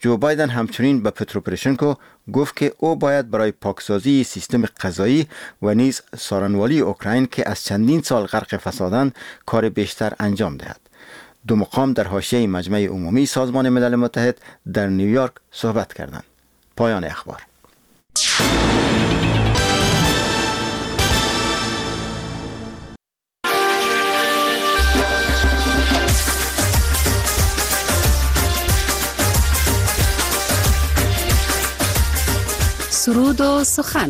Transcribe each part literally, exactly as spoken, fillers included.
جو بایدن همچنین به پترو پروشنکو گفت که او باید برای پاکسازی سیستم قضایی و نیز سارنوالی اوکراین که از چندین سال غرق فسادند کار بیشتر انجام دهد. دو مقام در حاشیه مجمع عمومی سازمان ملل متحد در نیویورک صحبت کردند. پایان اخبار. سرود و سخن.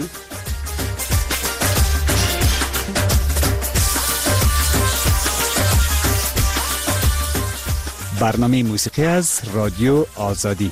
برنامه موسیقی از رادیو آزادی.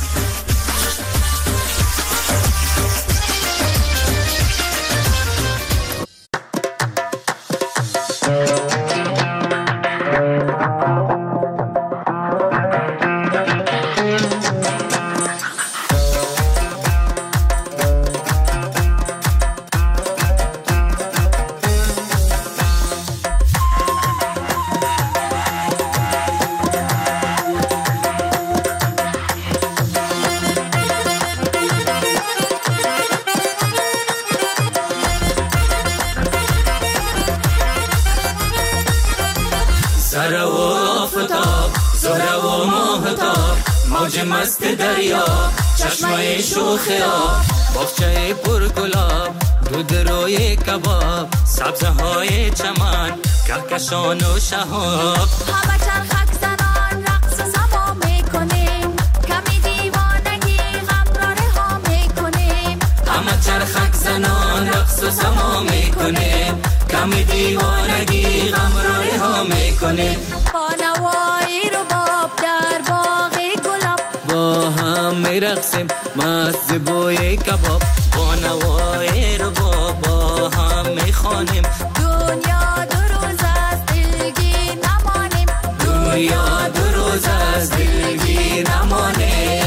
مست دریا چشمه شوخی آب باغچه پرگلاب دود روی کباب سبزه های چمن کهکشان و شهاب همه چرخک زنان رقص سما میکنیم کمی دیوانگی غمراره ها میکنیم همه چرخک زنان رقص و سما میکنیم کمی دیوانگی غمراره ها میکنیم با نوایی رو باب در باغی گلاب با هم میرقصیم مست بوی کباب با نوای رو با هم میخوانیم دنیا دو روز از دلگیر نمانیم دنیا دو روز از دلگیر نمانیم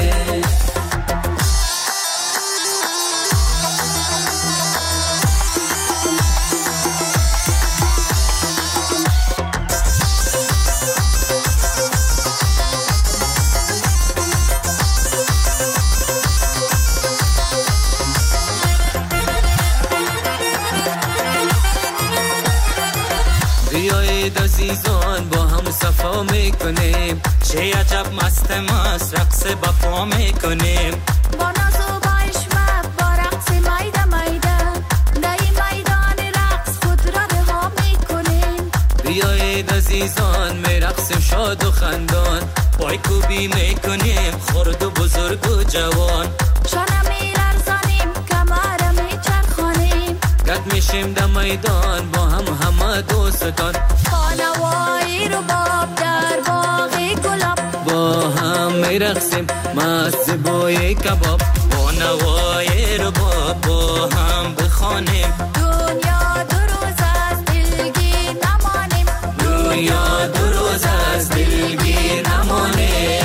عزیزان با هم صفا میکنیم چه عجب مست مست رقص بپا میکنیم با ناز و با اشمت با رقص میده میده دای میدان رقص خود را رها میکنیم بیایید عزیزان میرقصیم شاد و خندان پای کوبی میکنیم خرد و بزرگ و جوان شانه میلرزانیم کمر میچرخانیم گد میشیم در میدان با هم همه دوستان خانوایی رو باب در باغی گلاب با هم میرقصیم مست بوی کباب با نوای رو باب با هم بخوانیم دنیا دو روز از دلگیر نمانیم دنیا دو روز از دلگیر نمانیم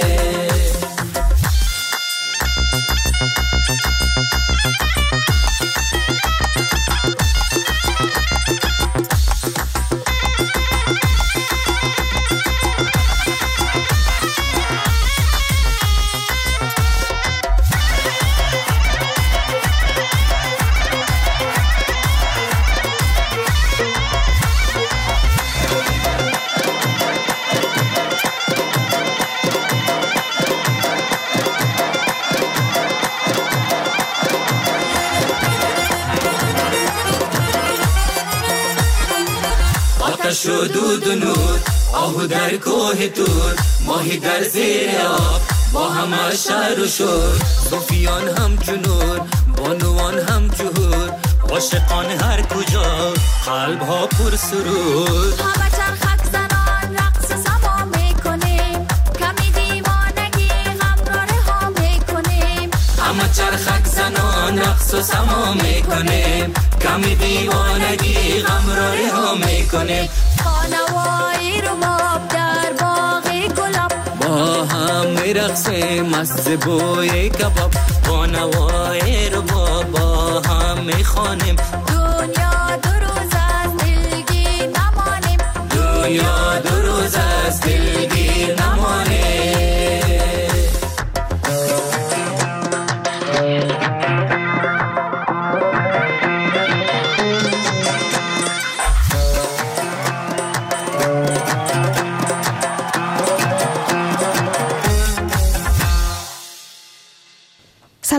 آتش و دود و نور آهو در کوه تور ماهی در زیر آب با همه شهر و شور صوفیان هم جنور بانوان هم جهور عاشقان هر کجا قلب ها پر سرور همه چرخک زنان رقص سما میکنیم کمی دیوانگی غمراره ها میکنیم همه چرخک زنان رقص و سما میکنیم کمی دیوانگی غمراره ها میکنیم خانوایی رو باب در باغی گلاب با هم میرقصیم مست بوی کباب با نوای رو با هم میخوانیم دنیا دو روز از دلگیر نمانیم دنیا دو روز از دلگیر نمانیم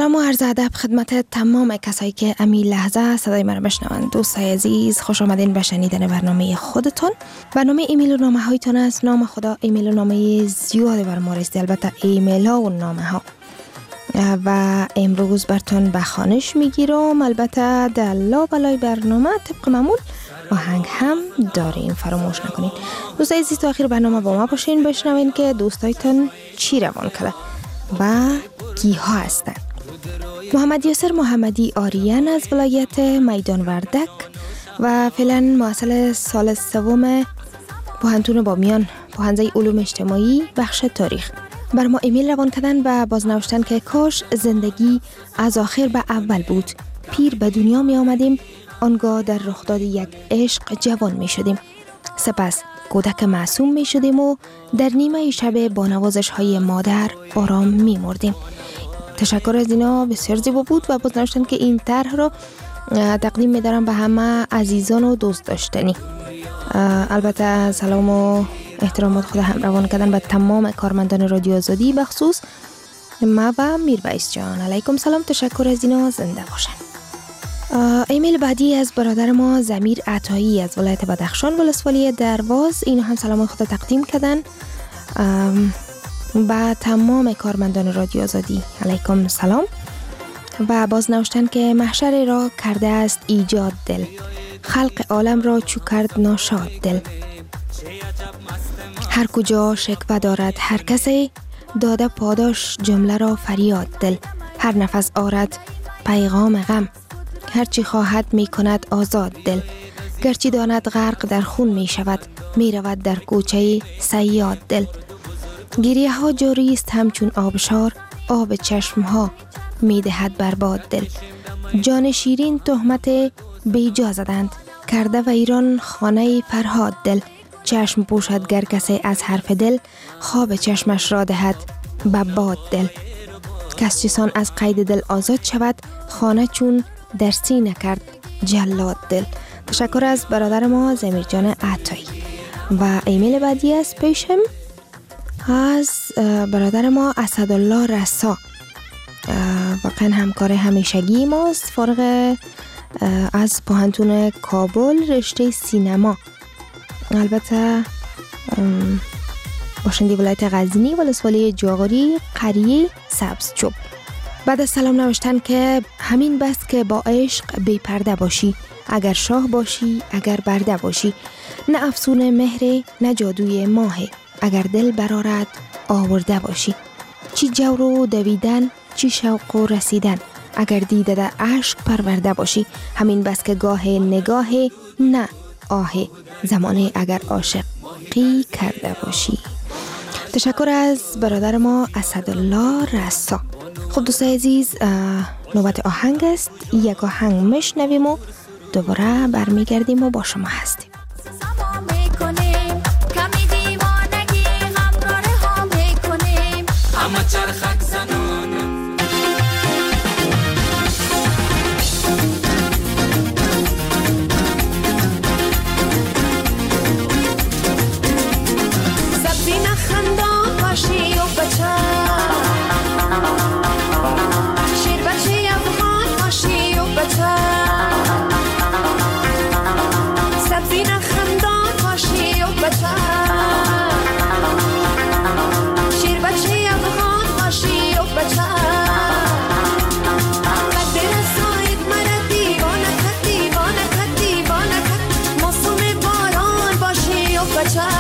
سلام و عرض ادب خدمت تمام کسایی که امی لحظه صدای من بشنوند. دوستای عزیز، خوش آمدین به شنیدن برنامه خودتون. برنامه ایمیل و نامه هایتون است. نام خدا ایمیل و نامه زیاد بر ما رسید، البته ایمیل ها و نامه ها. و امروز براتون به خوانش میگیرم. البته در لابلای برنامه طبق معمول آهنگ هم داریم، فراموش نکنین. دوستای عزیز، تا آخر برنامه با ما باشین، بشنوین که دوستایتون چی روان کرده و کی ها هستن. محمد یاسر محمدی آریان از ولایت میدان وردک و فعلا محصل سال سوم پوهنتون بامیان، پوهنځی علوم اجتماعی، بخش تاریخ، بر ما ایمیل روان کردن و بازنوشتن که کاش زندگی از آخر به اول بود. پیر به دنیا می آمدیم، آنگاه در رخداد یک عشق جوان می شدیم. سپس کودک معصوم می شدیم و در نیمه شب با نوازش های مادر آرام می مردیم. تشکر از اینا، بسیار زیبا بود و بازنوشتن که این طرح رو تقدیم می دارم به همه عزیزان و دوست داشتنی. البته سلام و احترامات خود هم روان کردن به تمام کارمندان رادیو آزادی، بخصوص ما و میرویس جان. علیکم سلام، تشکر از اینا، زنده باشن. ایمیل بعدی از برادر ما ضمیر عطایی از ولایت بدخشان ولسوالی درواز. اینا هم سلام خود تقدیم کردن با تمام کارمندان رادیو آزادی. علیکم سلام. و باز نوشتن که محشر را کرده است ایجاد دل، خلق عالم را چو کرد ناشاد دل. هر کجا شکوه دارد هر کسی، داده پاداش جمله را فریاد دل. هر نفس آرد پیغام غم، هرچی خواهد می کند آزاد دل. گرچه داند غرق در خون می شود، می رود در کوچه صیاد دل. گریه ها جاری است همچون آبشار، آب چشم ها می دهد برباد دل. جان شیرین تهمت بیجا زدند، کرده و ایران خانه فرهاد دل. چشم پوشد گر کسی از حرف دل، خواب چشمش را دهد بباد دل. کس چسان از قید دل آزاد شود، خانه چون در سینه کرد جلاد دل. تشکر از برادر ما ضمیر جان عطایی. و ایمیل بعدی از پیشم از برادر ما اسدالله رسا، واقعا همکار همیشگی ماست، فارغ از پوهنتون کابل رشته سینما، البته باشنده ولایت غزنی ولسوالی جاغوری قریه سبزچوب. بعد از سلام نوشتن که همین بس که با عشق بی پرده باشی، اگر شاه باشی اگر برده باشی، نه افسون مهر نه جادوی ماه، اگر دل برارد آورده باشی. چی جور و دویدن چی شوق و رسیدن، اگر دیده در عشق پرورده باشی. همین بس که گاه نگاه نه آه، زمانه اگر عاشقی کرده باشی. تشکر از برادر ما اسدالله رسا. خب دوستای عزیز، نوبت آهنگ است. یک آهنگ میشنویم و دوباره برمیگردیم و با شما هستیم. همه چرخک زنانه سبزی نخندان باشی و بچه، شیر بچه افغان باشی و بچه. سبزی نخندان باشی و بچه، شیر بچه افغان باشی و بچه. قدر ساید مرا دیوانه کد دیوانه کد دیوانه کد، موسم باران باشی و بچه.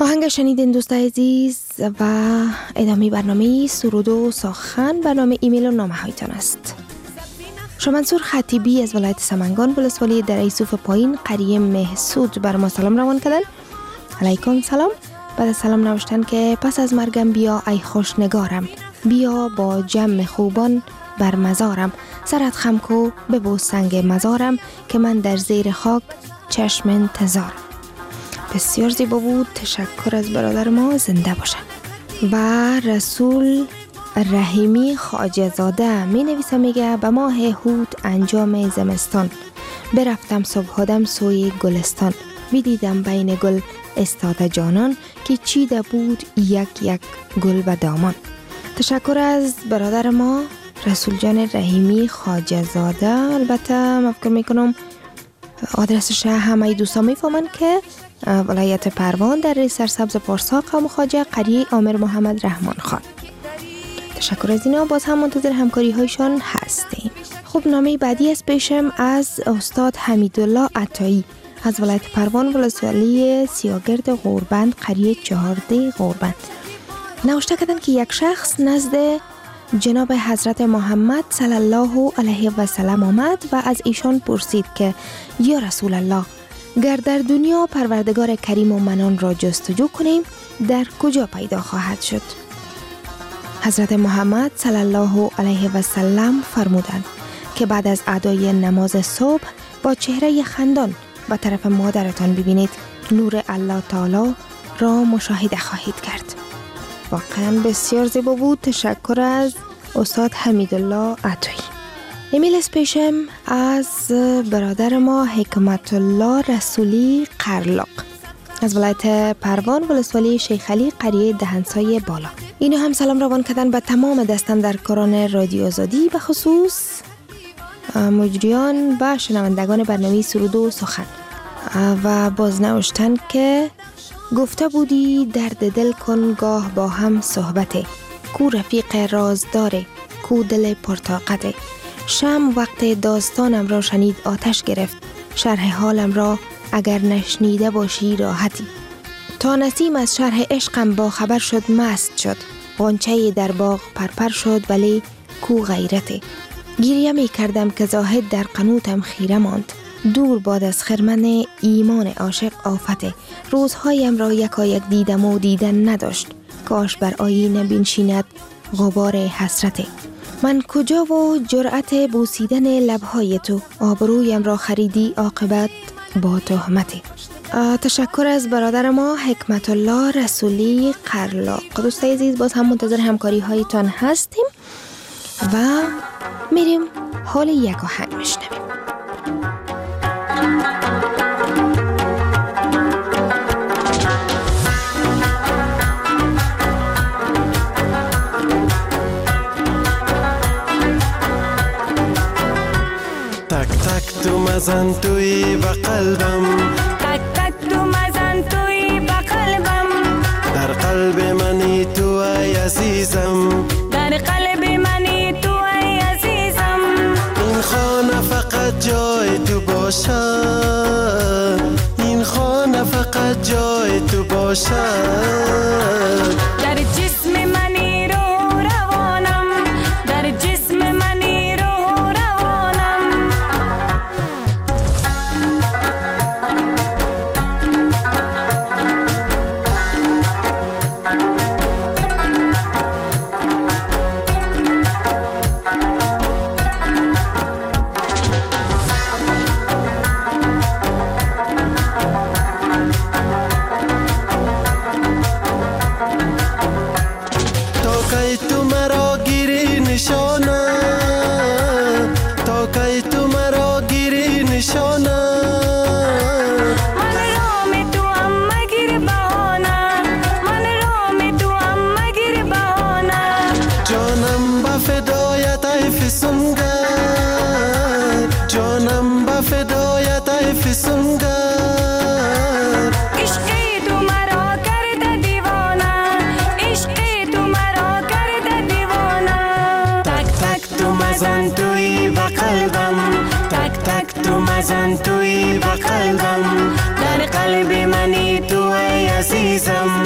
آهنگ شنیدین دوستای عزیز و ادامه برنامه سرود و سخن برنامه ایمیل و نامه هایتان است. شمنصور خطیبی از ولایت سمنگان ولسوالی دره یوسف پایین قریه محسود بر ما سلام روان کردن. علیکم سلام. بعد از سلام نوشتن که پس از مرگم بیا ای خوش نگارم، بیا با جمع خوبان بر مزارم، سرت خم کو ببو سنگ مزارم که من در زیر خاک چشم انتظارم. بسیار زیبا بود. تشکر از برادر ما. زنده باشن. و رسول رحیمی خواجه زاده می نویسه، میگه به ماه هود انجام زمستان برفتم صبحادم سوی گلستان، بیدیدم بین گل استاده جانان که چیده بود یک یک گل و دامان. تشکر از برادر ما رسول جان رحیمی خواجه زاده. البته مفکر میکنم آدرسش همه دوستان میفهمن که ولایت پروان در سرسبز پارسا قوم خواجه قریه عامر محمد رحمان خان. تشکر از اینا. باز هم منتظر همکاری هایشان هستیم. خب نامه بعدی از پیشم از استاد حمیدالله عطایی از ولایت پروان ولسوالی سیاگرد غوربند قریه چهارده غوربند. نوشته کردن که یک شخص نزد جناب حضرت محمد صلی الله علیه و سلم آمد و از ایشان پرسید که یا رسول الله، گر در دنیا پروردگار کریم و منان را جستجو کنیم در کجا پیدا خواهد شد؟ حضرت محمد صلی الله علیه و سلم فرمودند که بعد از ادای نماز صبح با چهره خندان به طرف مادرتان ببینید، نور الله تعالی را مشاهده خواهید کرد. واقعا بسیار زیبا بود. تشکر از استاد حمیدالله عطایی. ایمیل اسپیشم از برادر ما حکمت الله رسولی قرلاق از ولایت پروان ولسوالی شیخ علی قریه دهنسای بالا. اینو هم سلام روان کردن به تمام دستم در کاران رادیو آزادی، به خصوص مجریان و شنوندگان برنامه سرود و سخن. و باز نوشتن که گفته بودی درد دل کن گاه با هم صحبته، کو رفیق رازداره کو دل پرطاقته، شم وقت داستانم را شنید آتش گرفت، شرح حالم را اگر نشنیده باشی راحتی، تا نسیم از شرح عشقم با خبر شد مست شد، غنچه در باغ پرپر شد ولی کو غیرته، گریه می کردم که زاهد در قنوتم خیره ماند، دور باد از خرمن ایمان عاشق آفته، روزهایم را یکا یک دیدم و دیدن نداشت، کاش بر آیینه بنشیند غبار حسرته، من کجا و جرأت بوسیدن لبهای تو، آبرویم را خریدی عاقبت با تهمته. تشکر از برادر ما حکمت الله رسولی قرلاق. دوستای عزیز باز هم منتظر همکاری هایتان هستیم و میریم حال یک آهنگ میشنویم. تک تک تو مزن توی با قلبم، تک تک تو مزن توی با قلبم، در قلب منی تو ای عزیزم، در قلب منی تو ای عزیزم، این خانه فقط جای تو باشد، این خانه فقط جای تو باشد، در جسم منی رو روانم، در جسم منی رو روانم، مزن توی با قلبم، در قلب منی تو ای عزیزم،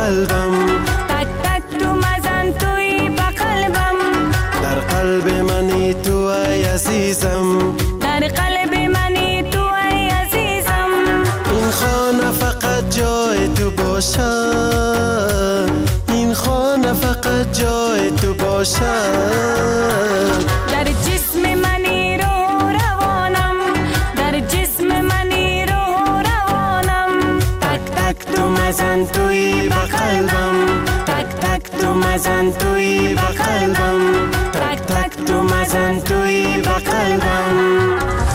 قلبم، تک تک تو مزن توی به قلبم، در قلب منی تو ای عزیزم، در قلب منی تو ای عزیزم. این خانه فقط جای تو باشد، این خانه فقط جای تو باشد. در جسم منی رو روانم، در جسم منی رو روانم. تک تک تو مزن توی به قلبم، تک تک تو مزن توی به قلبم، تک تک تو مزن توی به قلبم.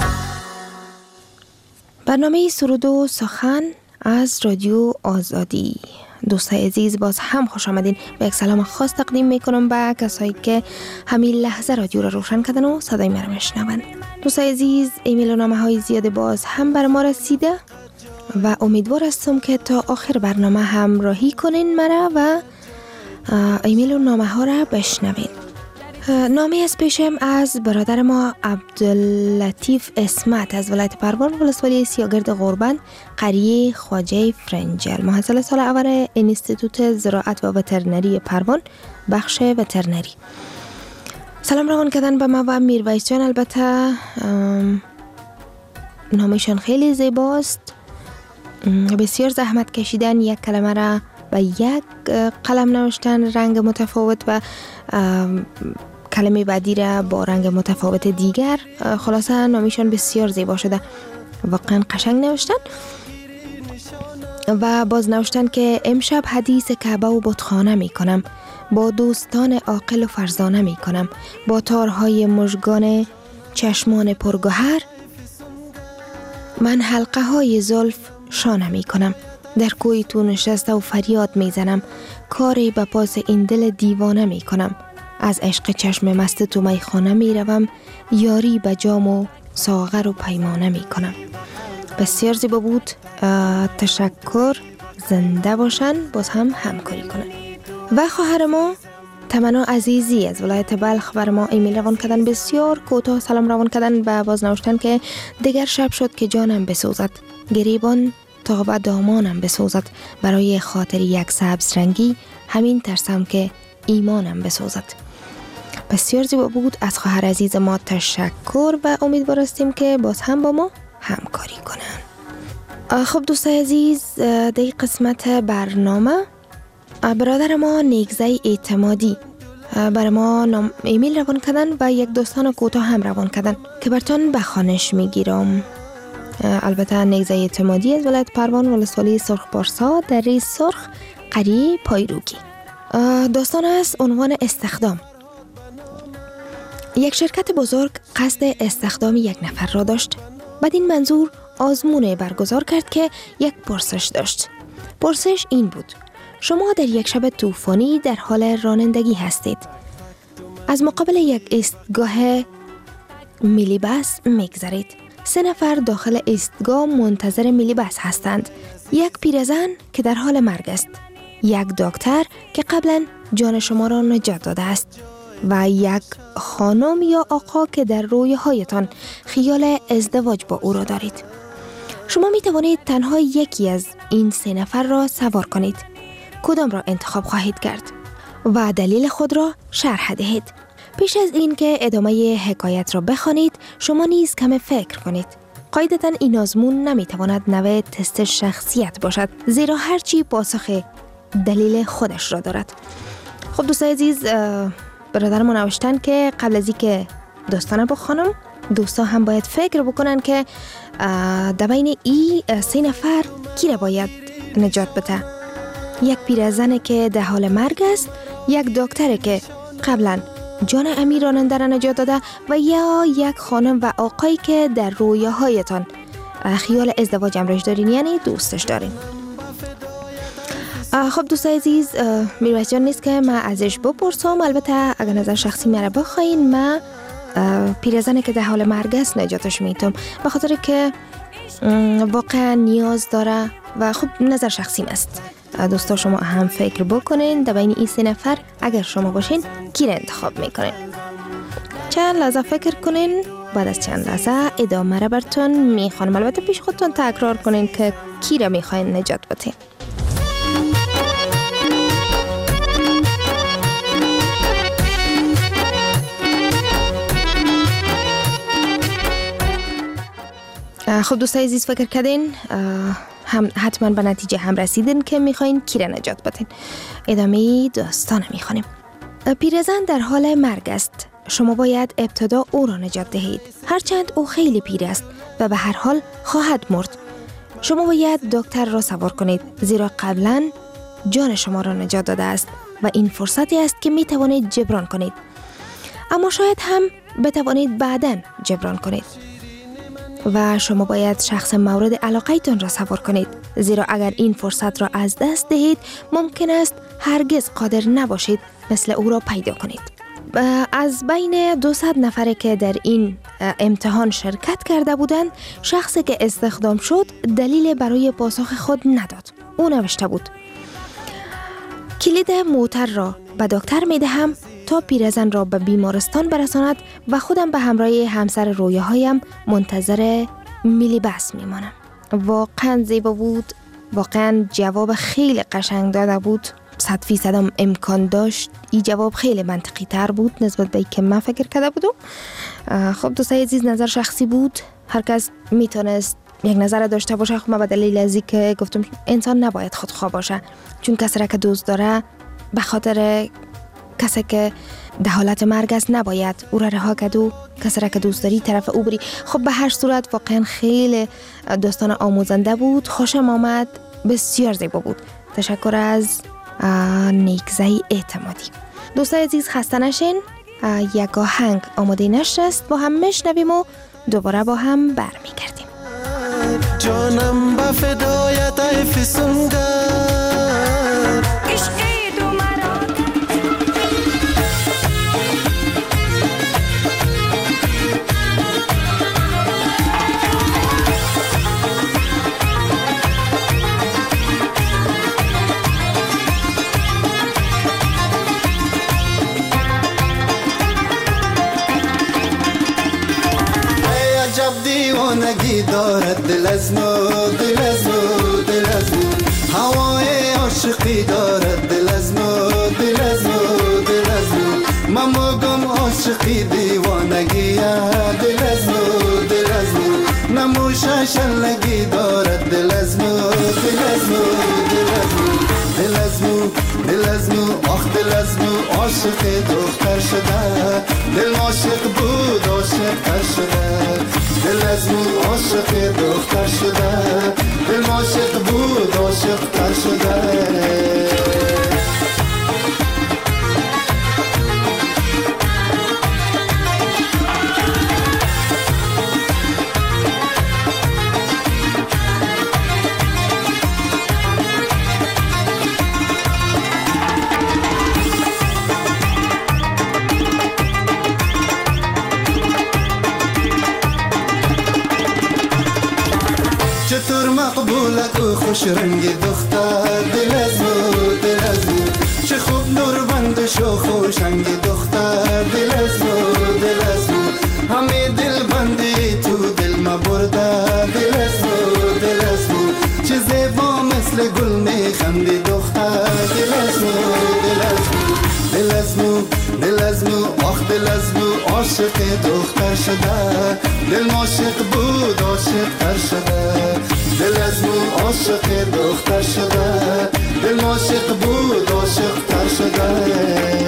برنامه سرود و سخن از رادیو آزادی. دوستای عزیز، باز هم خوش آمدین. به یک سلام خاص تقدیم میکنم به کسایی که همین لحظه رادیو را روشن کردن و صدای مرا میشنون. دوستای عزیز، ایمیل و نامه های زیاده باز هم بر ما رسیده و امیدوار هستم که تا آخر برنامه همراهی کنین مرا و ایمیل و نامه ها را بشنوین. نامه از پیشم از برادر ما عبداللطیف اسمت از ولایت پروان، ولسوالی سیاگرد غربند، قریه خواجه فرنجل، محصل سال اول انستیتوت زراعت و وترنری پروان، بخش وترنری. سلام روان کردن به ما و میرویس جان. البته نامشان خیلی زیباست، بسیار زحمت کشیدن، یک کلمه را با یک قلم نوشتن، رنگ متفاوت و کلمه بعدی را با رنگ متفاوت دیگر. خلاصه نامیشان بسیار زیبا شده، واقعا قشنگ نوشتن. و باز نوشتن که امشب حدیث کعبه و بتخانه می کنم، با دوستان عاقل و فرزانه می کنم، با تارهای مژگان چشمان پرگوهر من حلقه های زلف شانه می کنم. در کوی تو نشسته و فریاد می زنم، کاری به پاس این دل دیوانه می کنم. از عشق چشم مست تو میخانه می روم، یاری به جام و ساغر و پیمانه می کنم. بسیار زیبا بود. تشکر، زنده باشن، باز هم همکاری کنن. و خواهر ما تمنا عزیزی از ولایت بلخ بر ما ایمیل روان کردن، بسیار کوتاه سلام روان کردن و باز نوشتن که دیگر شب شد که جانم بسوزد، گریبان تا به دامانم بسوزد، برای خاطر یک سبز رنگی همین ترسم که ایمانم بسوزد. بسیار زیبا بود. از خواهر عزیز ما تشکر و امیدوار هستیم که باز هم با ما همکاری کنن. خب دوستای عزیز، در قسمت برنامه برادر ما نیگزه اعتمادی بر ما ایمیل روان کردن و یک داستان کوتاه هم روان کردن که براتون به خوانش میگیرم. البته نیگزه اعتمادی از ولایت پروان، ولسوالی سرخ پارسا، دره سرخ، قریه پایروکی. داستان است عنوان استخدام. یک شرکت بزرگ قصد استخدام یک نفر را داشت. بدین منظور آزمون برگزار کرد که یک پرسش داشت. پرسش این بود: شما در یک شب طوفانی در حال رانندگی هستید. از مقابل یک ایستگاه میلی بس میگذرید. سه نفر داخل ایستگاه منتظر میلی بس هستند. یک پیرزن که در حال مرگ است، یک دکتر که قبلا جان شما را نجات داده است و یک خانم یا آقا که در رویاهایتان خیال ازدواج با او را دارید. شما می توانید تنها یکی از این سه نفر را سوار کنید. کدام را انتخاب خواهید کرد و دلیل خود را شرح دهید. پیش از این که ادامه حکایت را بخوانید، شما نیز کم فکر کنید. قاعدتاً این آزمون نمی تواند نوع تست شخصیت باشد، زیرا هرچی پاسخ دلیل خودش را دارد. خب دوستای عزیز، برادر ما نوشتن که قبل از اینکه داستان بخوانم، دوستا هم باید فکر بکنن که در بین ای سه نفر کی را باید نجات بده. یک پیرزنه که در حال مرگ است، یک دکتره که قبلا جان امیر راننده را نجات داده و یا یک خانم و آقایی که در رویاهایتان خیال ازدواج امرش دارین، یعنی دوستش دارین. خب دوستای عزیز، میرویس جان نیست که من ازش بپرسم. البته اگر نظر شخصی مرا بخواین، من پیرزنه که در حال مرگ است نجاتش میتونم، به خاطر که واقعا نیاز داره و خب نظر شخصی است. دوستا شما هم فکر بکنین در بین این سه نفر اگر شما باشین کی را انتخاب میکنین. چند لحظه فکر کنین، بعد از چند لحظه ادامه را براتون میخوانم. البته پیش خودتون تکرار کنین که کی را میخواین نجات بدین. خب دوستای عزیز فکر کردین هم حتما به نتیجه هم رسیدین که میخواین کی را نجات بدین. ادامه داستان میخوانیم. پیرزن در حال مرگ است. شما باید ابتدا او را نجات دهید. هرچند او خیلی پیر است و به هر حال خواهد مرد. شما باید دکتر را سوار کنید، زیرا قبلا جان شما را نجات داده است و این فرصتی است که می توانید جبران کنید. اما شاید هم بتوانید بعداً جبران کنید. و شما باید شخص مورد علاقه‌تان را سوار کنید، زیرا اگر این فرصت را از دست دهید ممکن است هرگز قادر نباشید مثل او را پیدا کنید. از بین دویست نفره که در این امتحان شرکت کرده بودند، شخصی که استخدام شد دلیل برای پاسخ خود نداد. او نوشته بود: کلید موتر را به دکتر می دهم تا پیرزن را به بیمارستان برساند و خودم به همراه همسر رویاهایم منتظر میلی بس می مانم. واقعا زیبا بود. واقعا جواب خیلی قشنگ داده بود. صد فیصد هم امکان داشت. این جواب خیلی منطقی تر بود نسبت به که من فکر کرده بودم. خب دوستای عزیز، نظر شخصی بود. هر کس میتونست یک نظر داشته باشه. خب من به دلیل ازی که گفتم انسان نباید خودخواه باشه، چون کسی را که دوست داره به خاطر کسی که در حالت مرگ است نباید او را رها کرد و کسی را که دوست داری طرف او بری. خب به هر صورت واقعا خیلی داستان آموزنده بود. خوشم آمد. بسیار زیبا بود. تشکر از نیکزای اعتمادی. دوستای عزیز خسته نشین. یک آهنگ آماده نشر است، با هم میشنویم و دوباره با هم برمیگردیم. جانم به فدایت ای فسونگر، عشقی تو مرا دیوانگی دارد دل از ما، دل از ما، دل از ما، هوای عاشقی دارد دل از ما، دل از ما، دل از ما، من مگم عاشقی دیوانگی دل از ما، دل از ما، نموشه شلگی دارد دل از ما، دل از ما، دل از ما، دل از ما، دل از ما، آخ دل از ما، عاشق دختر شده، دل عاشق بود عاشق تر شده، دل از مو عاشق دختر شده، دل عاشق بود عاشق تر شده. چطور مقبولت و خوش رنگ دختر، دل از مو، دل از مو، چه خوب نور بندش و خوشنگ دختر، دل از مو، دل از مو، همه دل بندی تو دل ما برده، دل از مو، دل از مو، چه زیبا مثل گل میخندی دختر، دل از مو، دل از مو، دل از مو، دل از مو، آخ دل از مو، عاشق دختر شده، دل عاشق بود عاشق تر شده، دل از مو عاشق دختر شده، دل عاشق بود عاشق تر شده.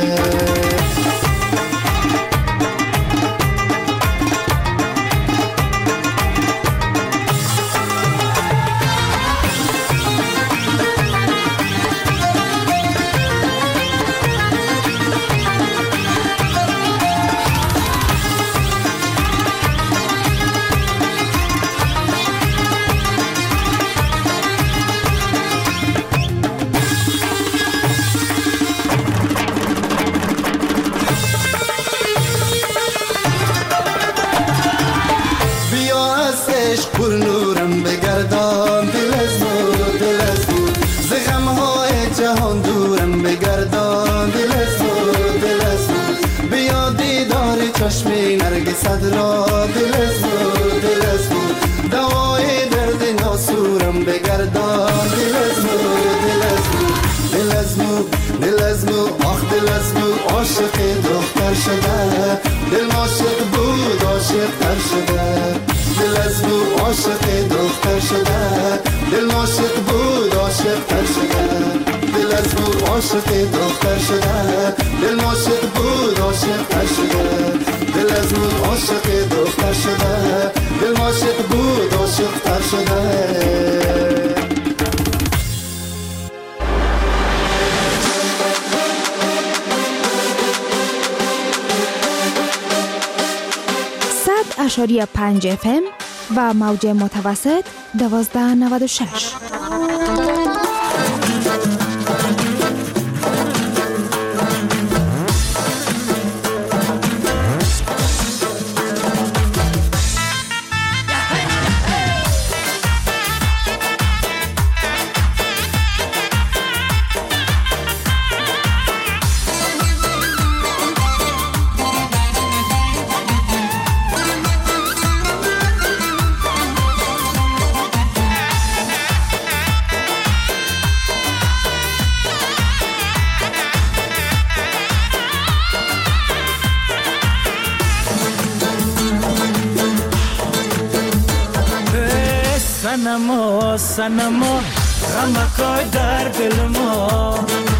پر نورم بگردان، دل از مو، دل از مو، ز غم‌های جهان دورم بگردان، دل از مو، دل از مو، بیا دیدار چشم نرگست را، دل از مو، دل از مو، دوای درد ناسورم بگردان، دل از مو، دل از مو، دل از مو، دل از مو، آخ دل از مو، عاشق دختر شده، دل عاشق بود عاشق تر شده، دل از مو عاشق دل عاشق بود عاشق تر شده دل از او عاشق دختر شده دل عاشق بود عاشق تر شده دل از او عاشق دختر شده دل عاشق بود عاشق تر شده اشاری پنج اف ام و موج متوسط دوازده نود و شش. سنما سنما غمکای در دل ما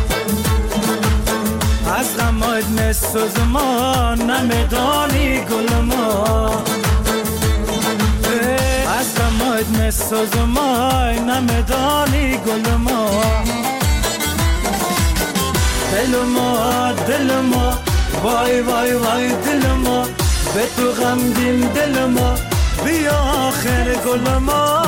از غمات نسوز ما نمیدانی گل ما از غمات نسوز ما نمیدانی گل ما دل ما دل ما وای وای وای دل ما به تو غمگین دل ما بیا آخر گل ما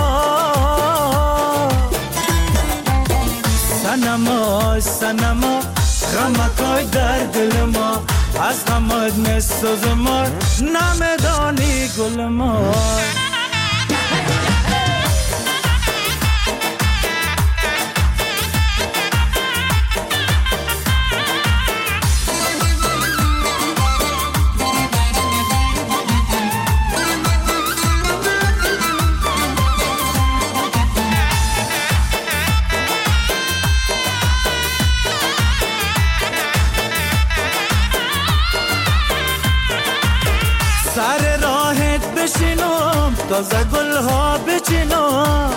سنما سنما غمکای در دل ما از غمات نسوز ما نمیدانی گل ما سر راهت بشینم تازه گل ها بچینم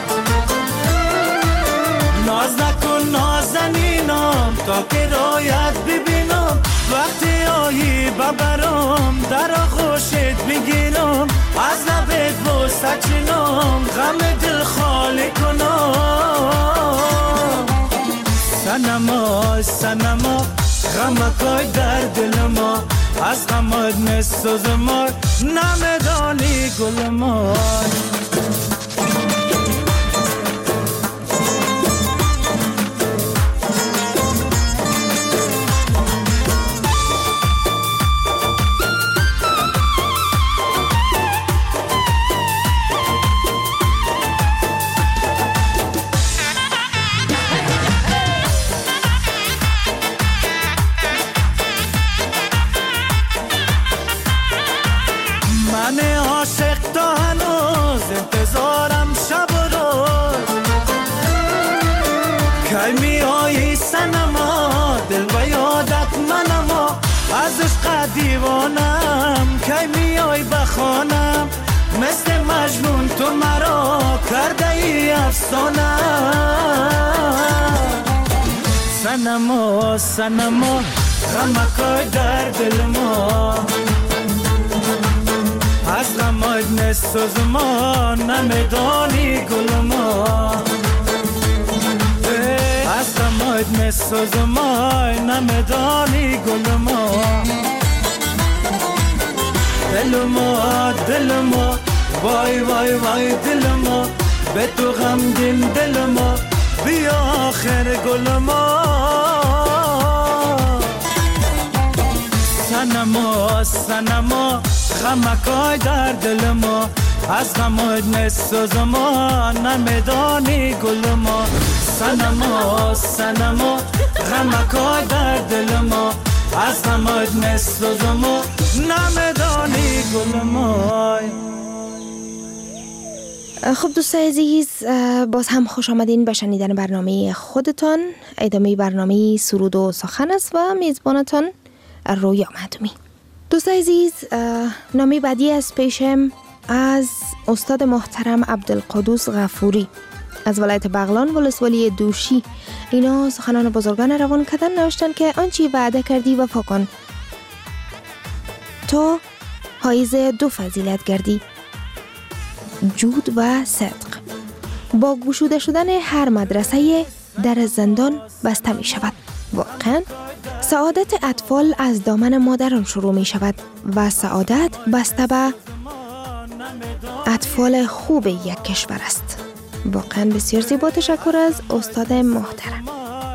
ناز نکن نازنینم تا که رایت ببینم وقتی آیی ببرم در آغوشت بگیرم از لبت بوسه چینم غم دل خالی کنم سنما سنما غمکای در دل ما از غمات نسوز ما نمیدانی گل ما من عاشق تا هنوز انتظارم شب و روز کی می آیی سنما دل و یادت منما از عشق دیوانم کی می آیی بخوانم مثل مجنون تو مرا کرده ای افسانه سنما سنما غمکای در دل ما از غمات نسوز ما نمیدانی گل ما از غمات نسوز ما نمیدانی گل ما دل ما دل ما وای وای وای دل ما به تو غمگین دل ما بیا آخر گل ما سنما سنما غمکای در دل ما از غمات نسوز ما نمیدانی گل ما سنما سنما غمکای در دل ما از غمات نسوز ما نمیدانی گل ما خب دوستای عزیز باز هم خوش آمدین به شنیدن برنامه خودتان. ادامه برنامه سرود و سخن است و میزبانتان رویا معدومی. دوستای عزیز نامه بعدی از پیشم از استاد محترم عبدالقدوس غفوری از ولایت بغلان ولسوالی دوشی اینا سخنان بزرگان روان کردن، نوشتن که آنچه وعده کردی وفا کن تا حائز دو فضیلت گردی، جود و صدق. با گشوده شدن هر مدرسه در زندان بسته می شود. واقعا سعادت اطفال از دامن مادران شروع می شود و سعادت بسته به اطفال خوب یک کشور است. واقعا بسیار زیبا. تشکر از استاد محترم.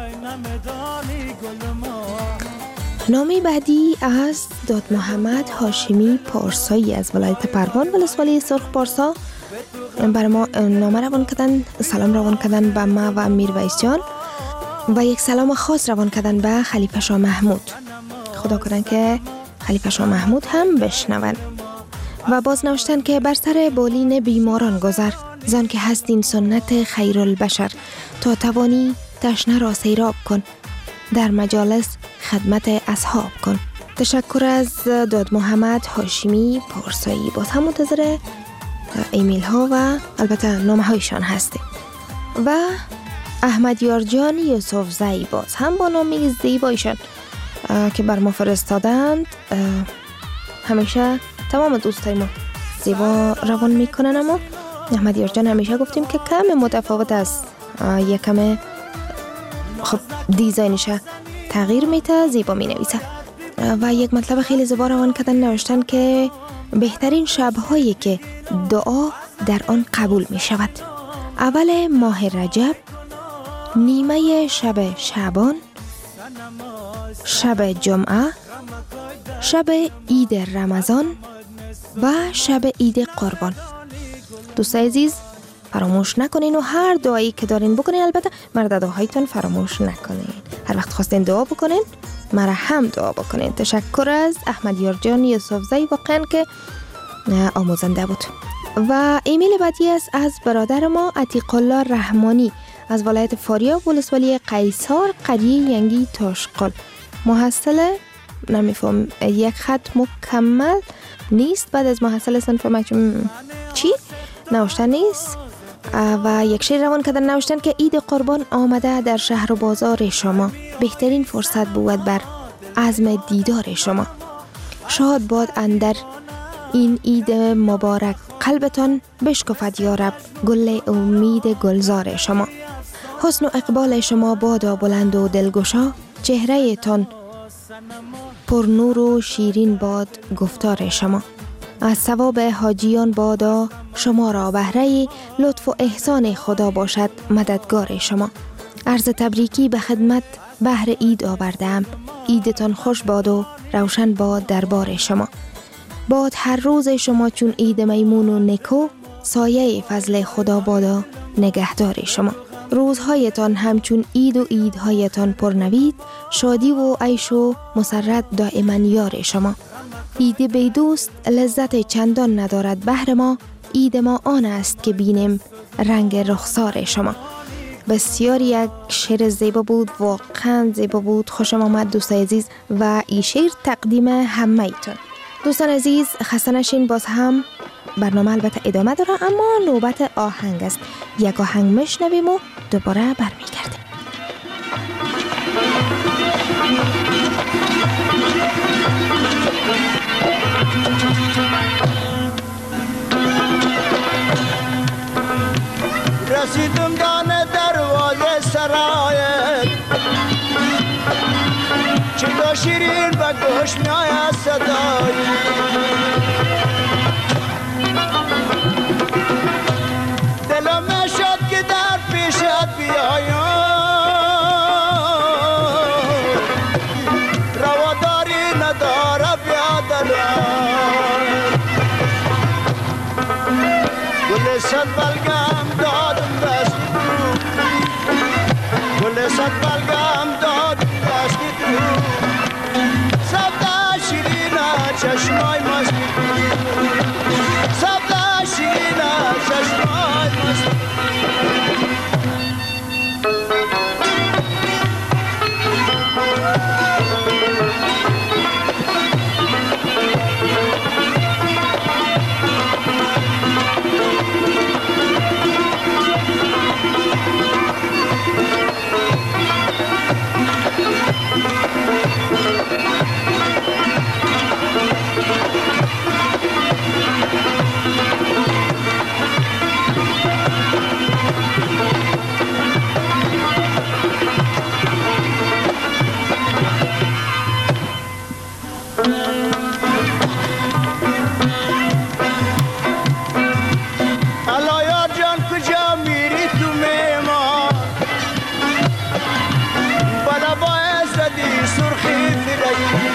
نامی بعدی از داد محمد هاشمی پارسایی از ولایت پروان ولسوالی سرخ پارسا برای ما نامه روان کردن، سلام روان کردن به ما و امیر ویس جان و یک سلام خاص روان کردن به خلیفه شاه محمود. خدا کنن که خلیفه شاه محمود هم بشنون. و باز نوشتن که بر سر بالین بیماران گذر، زان که هستین سنت خیرالبشر، تا توانی تشنه را سیراب کن، در مجالس خدمت اصحاب کن. تشکر از داد محمد هاشمی پارسایی. باز هم منتظر ایمیل ها و البته نامه هایشان هستیم. و احمد یارجان یوسف زی باز هم با نامی زیبایشان که بر ما فرستادند. همیشه تمام دوستای ما زیبا روان میکنن، اما احمد یارجان همیشه گفتیم که کم متفاوت است، یکم خب دیزاینش تغییر میده، زیبا می نویسه. و یک مطلب خیلی زیبا روان کردن، نوشتن که بهترین شب‌هایی که دعا در آن قبول می شود: اول ماه رجب، نیمه شب شعبان، شب جمعه، شب عید رمضان و شب عید قربان. دوستای عزیز فراموش نکنین و هر دعایی که دارین بکنین. البته مرد دعاهایتون فراموش نکنین، هر وقت خواستین دعا بکنین مرا هم دعا بکنین. تشکر از احمد یارجان یوسف زی، واقعا که آموزنده بود. و ایمیل بعدی است از برادر ما عتیق الله رحمانی از ولایت فاریاب ولسوالی قیصار قریه ینگی تاشقل. محصل نمیفهم، یک خط مکمل نیست، بعد از محصل صنف مجموع چی نوشتن نیست. و یک شعر روان کردن، نوشتن که عید قربان آمده در شهر و بازار شما، بهترین فرصت بود بر عزم دیدار شما. شاد باد اندر این عید مبارک، قلبتان بشکفد یا رب، گل امید گلزار شما. حسن و اقبال شما بادا بلند و دلگشا، چهره تان پر نور و شیرین باد گفتار شما. از ثواب حاجیان بادا شما را بهره، لطف و احسان خدا باشد مددگار شما. عرض تبریکی به خدمت بهر عید آوردم، عیدتان خوش باد و روشن باد دربار شما. باد هر روز شما چون عید میمون و نکو، سایه فضل خدا بادا نگهدار شما. روزهایتان همچون عید و عیدهایتان پرنوید، شادی و عیش و مسرت دائما یار شما. عید بی دوست لذت چندان ندارد بهر ما، عید ما آن است که بینیم رنگ رخسار شما. بسیار یک شعر زیبا بود، واقعا زیبا بود. خوشم آمد دوستان عزیز و این شعر تقدیم همه ایتون. دوستان عزیز خسته نشین، باز هم برنامه البته ادامه داره، اما نوبت آهنگ است. یک آهنگ میشنویم و دوباره برمیگردیم. رسیدم دانه دروازه سرایت، چه شیرین و گوش میآید صدای. دلم نشد که در پیشت بیایم، رواداری نداره بیا دلم. گل صد بلگم دادم دستی تو، گل صد بلگم دادم دستی تو. سبده شیرینه چشمای علایار جان کجا میری تو میمان بالا باعث زدی سرخی فرایی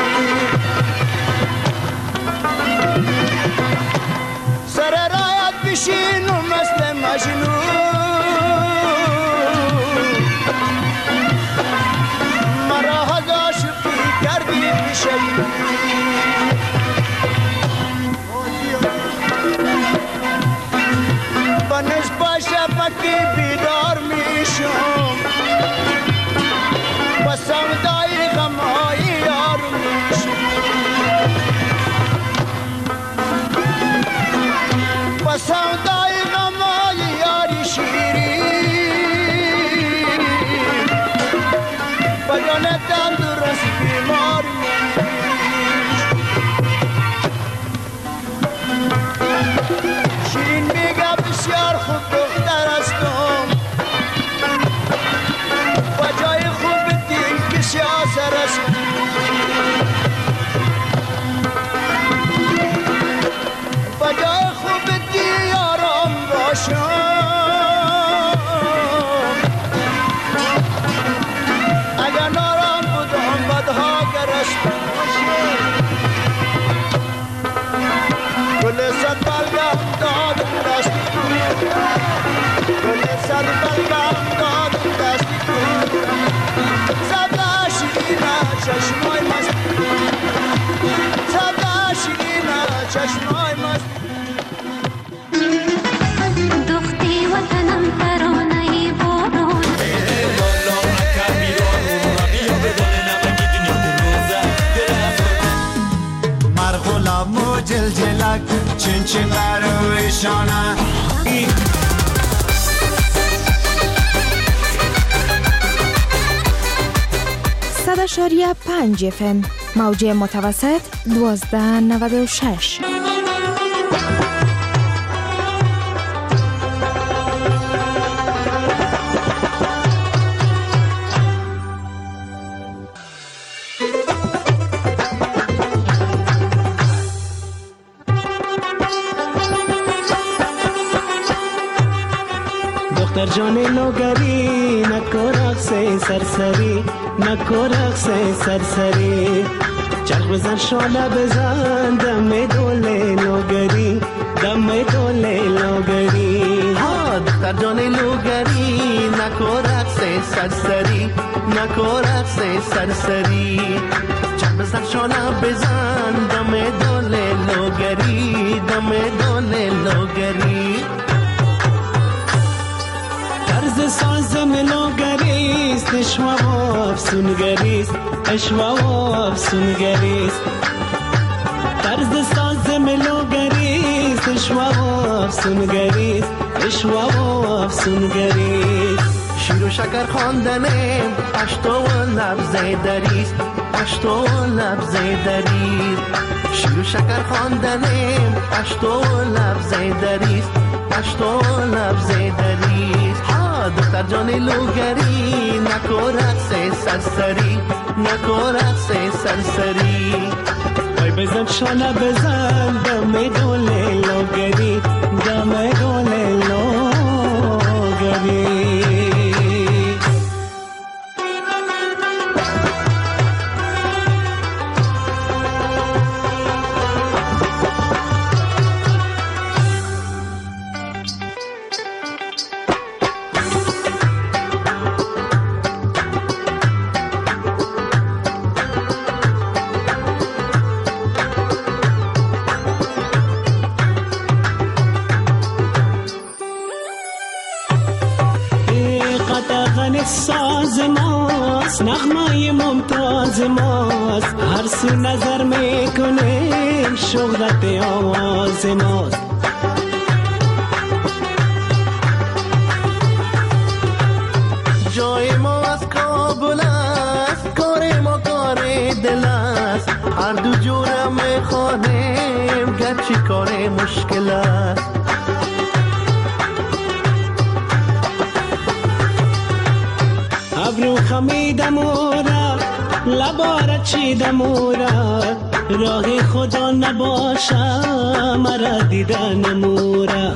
سر رایت بشین و مثل مجنون مرا هداشقی کردی بشایی با نسبت شفقی بیدار میشم با سودای غمهای یار میشم با سودای غمهای یاری شیرین با جان تندرست بیمار شیرین میگه بسیار خوب دختر هستم با جای خوب دین بسیار سر هستم با جای خوب دیارم باشم اگر نارم بودم بدها گرستم گل صد بلگم داد دستی گل صد بلگم داد دستی صد شیرینه چشمای مست صد شیرینه چشمای مست دختي وطنم ترانه بارون مرغولا موجل جلک چین چین قرویشانه صد اشاریه پنج اف ام موجه متوسط دوازده نود و شش. دختر جان لوگری نکو رقص سرسری نکو رقص سرسری چرخ بزن شاله بزن دم دوله لوگری دم دوله لوگری ها دختر جان لوگری نکو رقص سرسری نکو رقص سرسری چرخ بزن شاله بزن دم دوله لوگری دم دوله لوگری ساز ملوگریست اشوا و افسونگریست اشوا و افسونگریست طرز ساز ملوگریست اشوا و افسونگریست اشوا و افسونگریست شیر و شکر خواندنه پشت و لبزه دریست پشت و لبزه دریست شیر و شکر خواندنه پشت و لبزه دریست پشت و لبزه دریست دختر جان لوگری نکو رقص سرسری نکو رقص سرسری وای بزن شاله بزن دم دوله لوگری دم دوله لوگری ساز ماست نغمه ممتاز ماست هر سو نظر میکنه شهرت آواز ماست جای ما از کابل است کار ما کار دل است هر دو جوره میخوانیم گرچه کار مشکل است ابرو خمیدم ورا لبارت چیدم ورا راه خدا نباشم مرا دیدن مورا.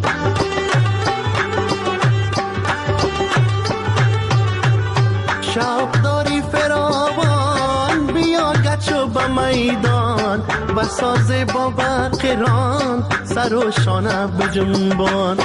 شب داری فراوان بیا گچو به میدان و ساز با بقران سر و شانه بجنبان.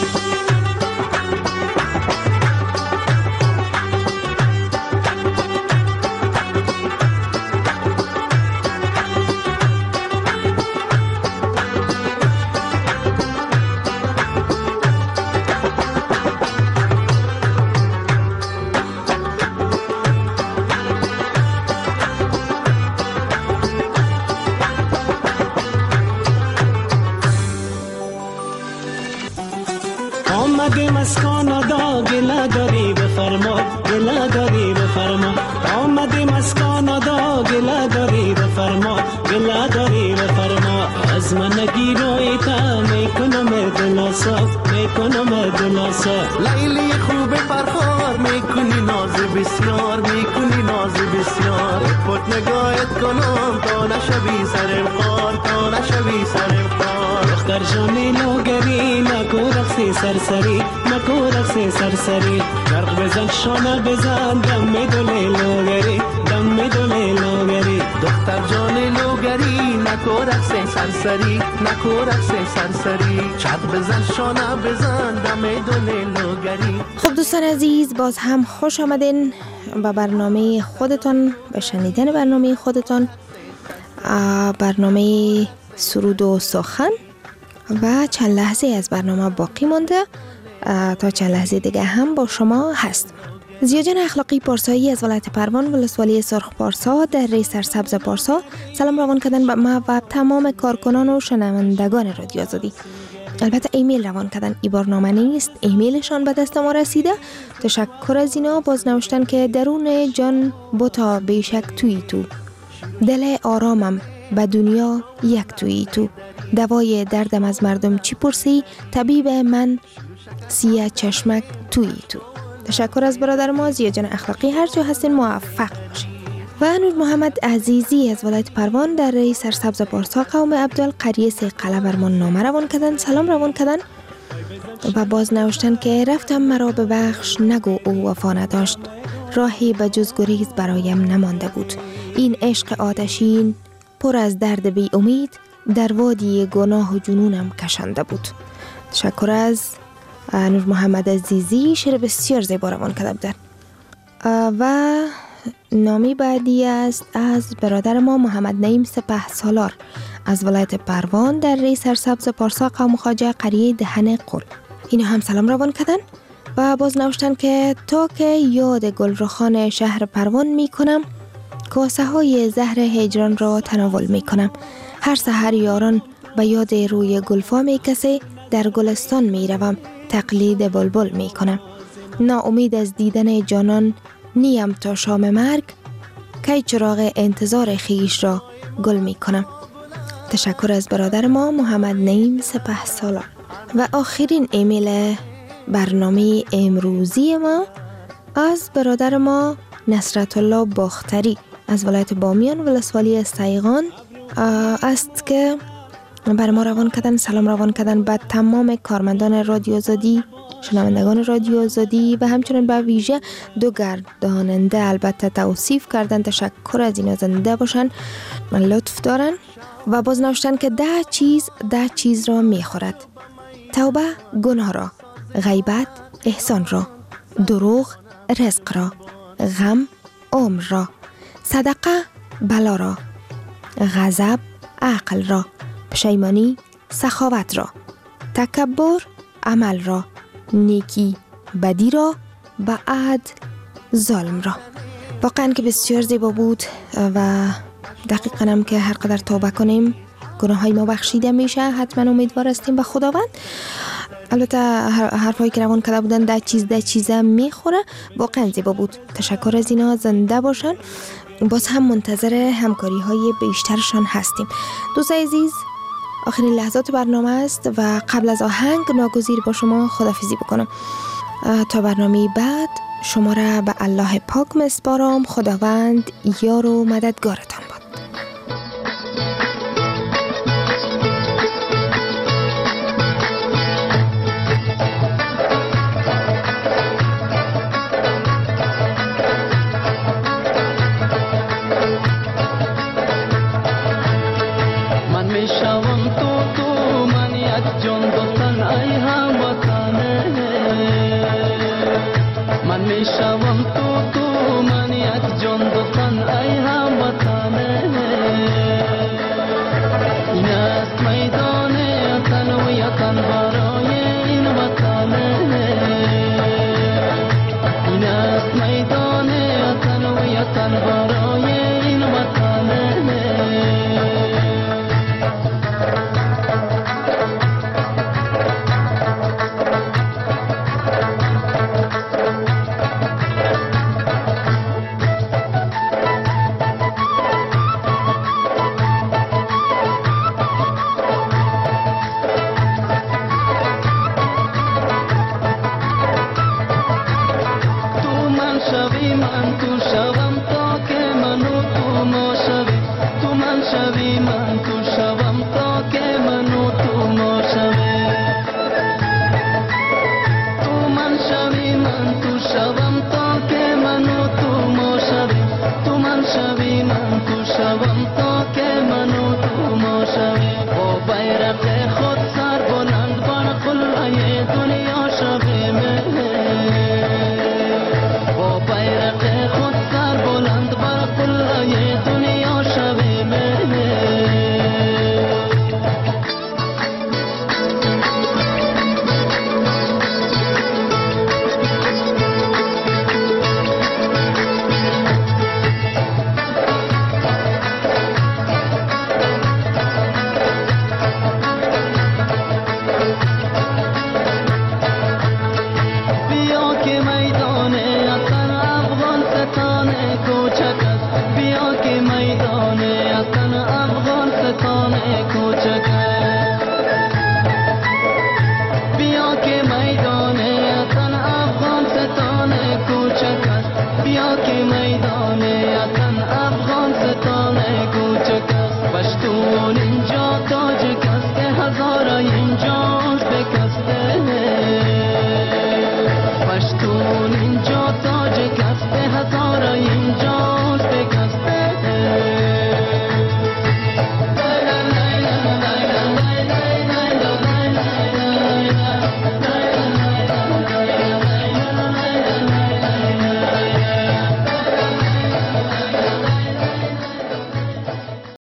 آمدیم از کانادا گله داری بفرما، گله داری بفرما. آمدیم از کانادا گله داری بفرما، گله داری بفرما. از من نگیروی تا میکنم دلاسا، میکنم دلاسا. لیلی خوب پرخار میکنی ناز بسیار، میکنی ناز بسیار. خود نگاهت کنم تا نشوی سرم خار، تا نشوی سرم خار. دختر جانی لوگری نکو رقصی سرسری، نکو رقصی سرسری. برق بزن شانه بزن دم میدونه لوگری، دم میدونه لوگری. دختر جانی لوگری نکو رقصی سرسری، نکو رقصی سرسری. چت بزن شانه بزن دم میدونه لوگری. خب دوستان عزیز، باز هم خوش آمدین به برنامه خودتان، به شنیدن برنامه خودتان، برنامه سرود و سخن. و چند لحظه از برنامه باقی مانده تا چند لحظه دیگه هم با شما هست. زیاجان اخلاقی پارسایی از ولایت پروان ولسوالی سرخ پارسا در ری سرسبز پارسا سلام روان کردن به ما و تمام کارکنان و شنوندگان رادیو آزادی. البته ایمیل روان کردن، ای برنامه نیست، ایمیلشان به دست ما رسیده. تشکر از اینا. باز نوشتن که درون جان بوتا بیشک توی تو، دل آرامم به دنیا یک توی تو. دوای دردم از مردم چی پرسی، طبیب من سیه چشمک توی تو. تشکر از برادر ما زیاجان اخلاقی. هر جا هستین موفق باشین. و نور محمد عزیزی از ولایت پروان در ری سرسبز پارسا قوم عبدال قریه سی قلعه برمان نامه روان کردن، سلام روان کردن و باز نوشتن که رفتم مرا به بخش نگو او وفا نداشت، راهی به جز گریز برایم نمانده بود. این عشق آتشین پر از درد بی امید در وادی گناه و جنونم کشنده بود. تشکر از نور محمد عزیزی، شعر بسیار زیبا روان کرده بودن. و نامی بعدی است از برادر ما محمد نعیم سپه سالار از ولایت پروان در ری سرسبز پارسا قوم خواجه قریه دهن قل. این هم سلام روان کردن و باز نوشتن که تا که یاد گلرخان شهر پروان می کنم، کاسه های زهر هجران را تناول می کنم. هر سحر یاران به یاد روی گلفا می کسی، در گلستان می روم تقلید بلبل می کنم. ناامید از دیدن جانان نیم تا شام مرگ، کی چراغ انتظار خیش را گل می کنم. تشکر از برادر ما محمد نعیم سپه سالار. و آخرین ایمیل برنامه امروزی ما از برادر ما نصرت الله باختری از ولایت بامیان ولسوالی استایقان است که بر ما روان کردن، سلام روان کردن به تمام کارمندان رادیو آزادی، شنوندگان رادیو آزادی و همچنین به ویژه دو گرداننده البته توصیف کردن. تشکر از اینا، زنده باشن، لطف دارن. و باز نوشتن که ده چیز ده چیز را میخورد: توبه گناه را، غیبت احسان را، دروغ رزق را، غم عمر را، صدقه بلا را، غضب عقل را، پشیمانی سخاوت را، تکبر عمل را، نیکی بدی را، و عدل ظلم را. واقعا که بسیار زیبا بود و دقیقاً هم که هر قدر توبه کنیم گناه های ما بخشیده میشه. حتما امیدوار هستیم به خداوند. البته حرفایی که روان کرده بودن ده چیز ده چیزه میخوره، واقعا زیبا بود. تشکر از اینا، زنده باشن. باز هم منتظر همکاری های بیشترشان هستیم. دوست عزیز، آخرین لحظات برنامه است و قبل از آهنگ ناگزیر با شما خداحافظی بکنم. تا برنامه بعد شما را به الله پاک مسپارم. خداوند یار و مددگارتان باد. میشوم تو تو من یک جان دو تن ای هموطنه من میشوم تو تو من یک جان دو تن ای هموطنه این است میدان تنویتن برای این وطنه این است میدان تنویتن برای این وطنه من تو شوم تا که منو تو